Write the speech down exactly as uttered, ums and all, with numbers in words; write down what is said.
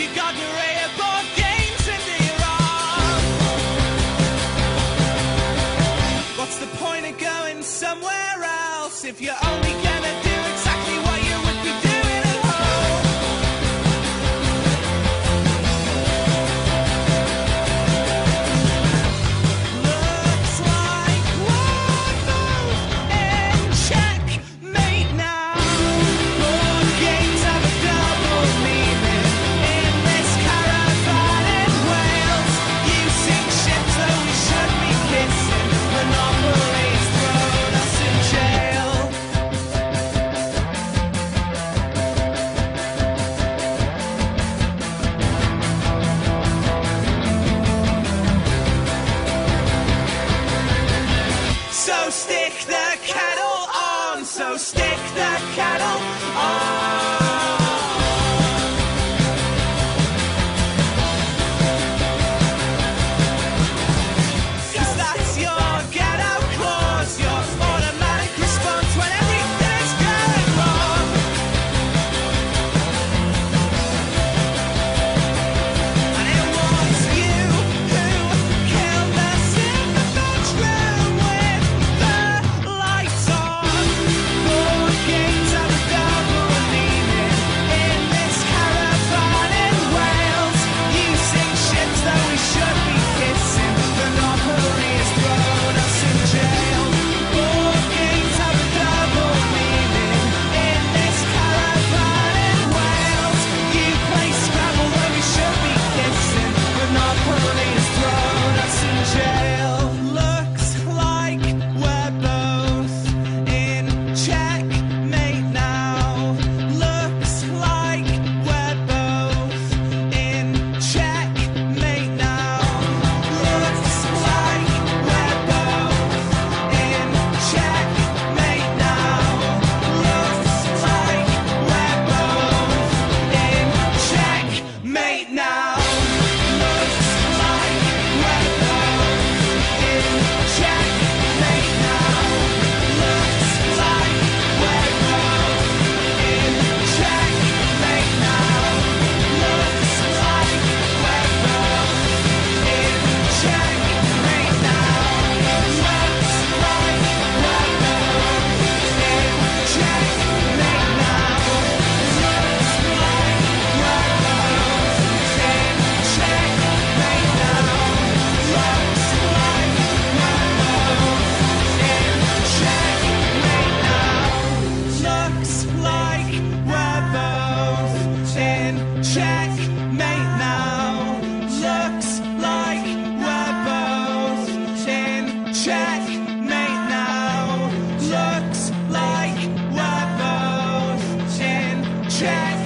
You got your array of board games into your arm. What's the point of going somewhere else if you're only gonna do exactly what you would be doing at home? Looks like we're both in checkmate now. Board games have a double meaning in this caravan in Wales. You sink ships though we should be kissing. Monopoly's thrown us in jail. So stick the kettle on, so stick the kettle on. 'Cause that's your get out clause, your automatic response when everything is going wrong. And it was you who killed us in the bedroom with the lights on. Board games have a double meaning in this caravan in Wales. You sink ships though we should be kissing. Monopoly has thrown us in jail. Board games have a double meaning in this caravan in Wales. You play Scrabble though we should be kissing. Monopoly has thrown us in jail. Looks like we're both in checkmate now. Looks like we're both in checkmate now. Looks like we're both in checkmate now. Looks like we're both in checkmate now. Looks like we're both in checkmate now. Looks like we're both in checkmate now. Looks like we're both in checkmate now. Looks like we're both in checkmate now. Looks like we're both in checkmate now. Looks like we're both in checkmate now. Looks like we're both in checkmate now. Looks like we're both in checkmate now. Looks like we're both in check.